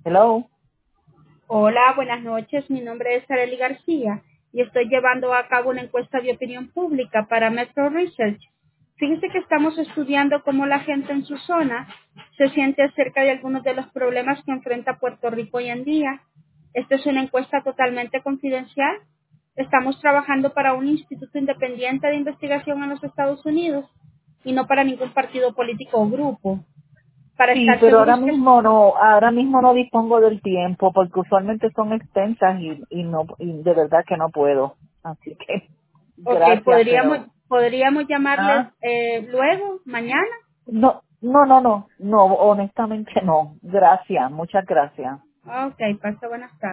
Hello. Hola, buenas noches. Mi nombre es Arely García y estoy llevando a cabo una encuesta de opinión pública para Metro Research. Fíjese que estamos estudiando cómo la gente en su zona se siente acerca de algunos de los problemas que enfrenta Puerto Rico hoy en día. Esta es una encuesta totalmente confidencial. Estamos trabajando para un instituto independiente de investigación en los Estados Unidos y no para ningún partido político o grupo. Para Sí, estar pero seguros que ahora mismo no dispongo del tiempo porque usualmente son extensas y de verdad que no puedo. Así que Ok, gracias, pero podríamos llamarles ah, luego, mañana. no, honestamente no. Gracias, muchas gracias. Ok, pasa buenas tardes.